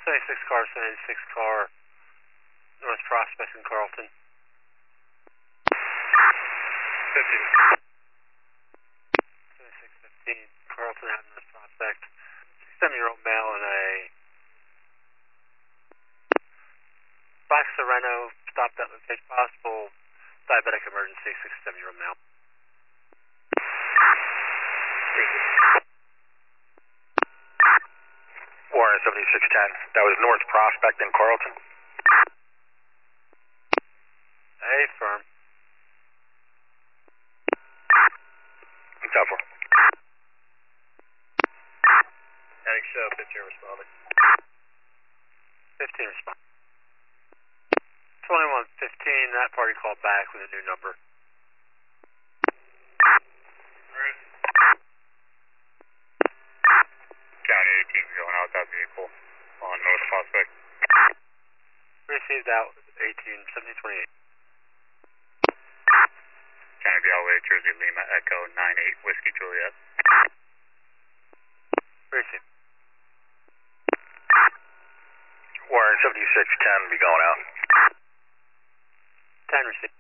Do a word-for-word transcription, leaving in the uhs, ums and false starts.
seventy-six car, seventy-six car, North Prospect in Carlton. fifteen. seventy-six fifteen, Carlton Avenue, North Prospect. sixty-seven-year-old male in a Fox Sereno, stopped at location possible, diabetic emergency, sixty-seven-year-old male. Warren seventy-six ten, that was North Prospect in Carlton. Hey, firm. Tougher. Heading show, fifteen responding. fifteen respond. twenty-one fifteen, that party called back with a new number. Alright. County eighteen going out that vehicle on North Prospect. Received out eighteen seventeen twenty-eight. County B L A, Jersey Lima Echo nine eight Whiskey Juliet. Received. Warren seventy-six ten be going out. ten received.